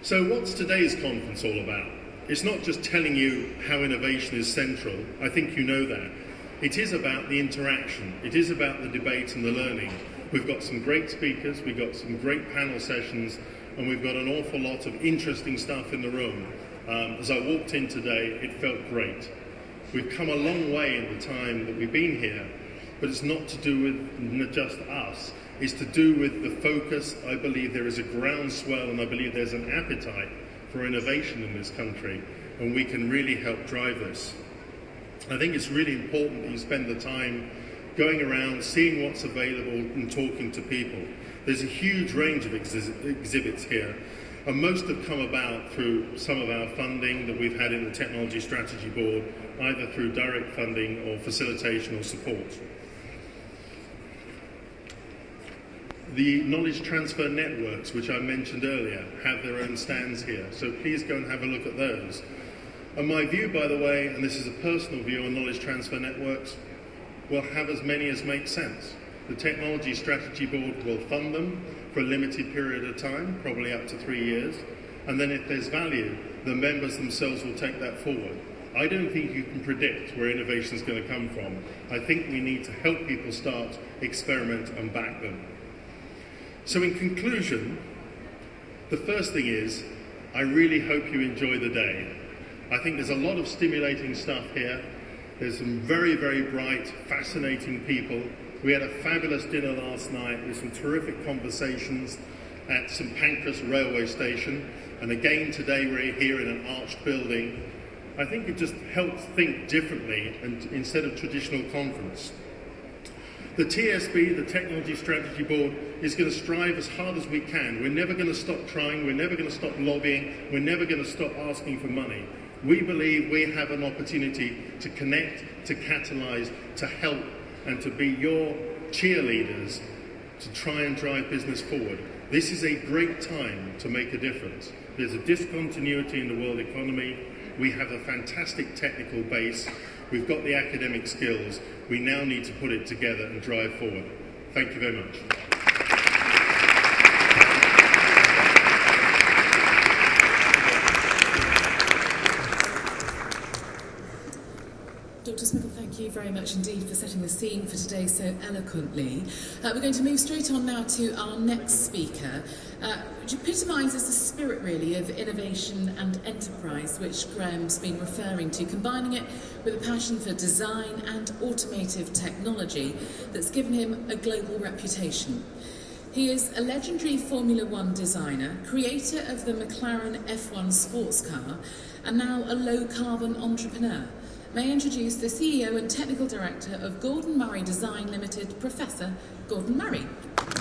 So what's today's conference all about? It's not just telling you how innovation is central. I think you know that. It is about the interaction. It is about the debate and the learning. We've got some great speakers, we've got some great panel sessions, and we've got an awful lot of interesting stuff in the room. As I walked in today, it felt great. We've come a long way in the time that we've been here, but it's not to do with just us. It's to do with the focus. I believe there is a groundswell, and I believe there's an appetite for innovation in this country, and we can really help drive this. I think it's really important that you spend the time going around, seeing what's available and talking to people. There's a huge range of exhibits here, and most have come about through some of our funding that we've had in the Technology Strategy Board, either through direct funding or facilitation or support. The knowledge transfer networks, which I mentioned earlier, have their own stands here, so please go and have a look at those. And my view, by the way, and this is a personal view on knowledge transfer networks, we'll have as many as make sense. The Technology Strategy Board will fund them for a limited period of time, probably up to 3 years, and then if there's value, the members themselves will take that forward. I don't think you can predict where innovation is going to come from. I think we need to help people start, experiment and back them. So in conclusion, the first thing is, I really hope you enjoy the day. I think there's a lot of stimulating stuff here. There's some very, very bright, fascinating people. We had a fabulous dinner last night with some terrific conversations at St Pancras railway station. And again today we're here in an arched building. I think it just helps think differently and instead of traditional conference. The TSB, the Technology Strategy Board, is going to strive as hard as we can. We're never going to stop trying, we're never going to stop lobbying, we're never going to stop asking for money. We believe we have an opportunity to connect, to catalyse, to help, and to be your cheerleaders to try and drive business forward. This is a great time to make a difference. There's a discontinuity in the world economy. We have a fantastic technical base. We've got the academic skills. We now need to put it together and drive forward. Thank you very much. Dr. Smiggle, thank you very much indeed for setting the scene for today so eloquently. We're going to move straight on now to our next speaker, which epitomises the spirit really of innovation and enterprise, which Graham's been referring to, combining it with a passion for design and automotive technology that's given him a global reputation. He is a legendary Formula One designer, creator of the McLaren F1 sports car, and now a low-carbon entrepreneur. May I introduce the CEO and Technical Director of Gordon Murray Design Limited, Professor Gordon Murray.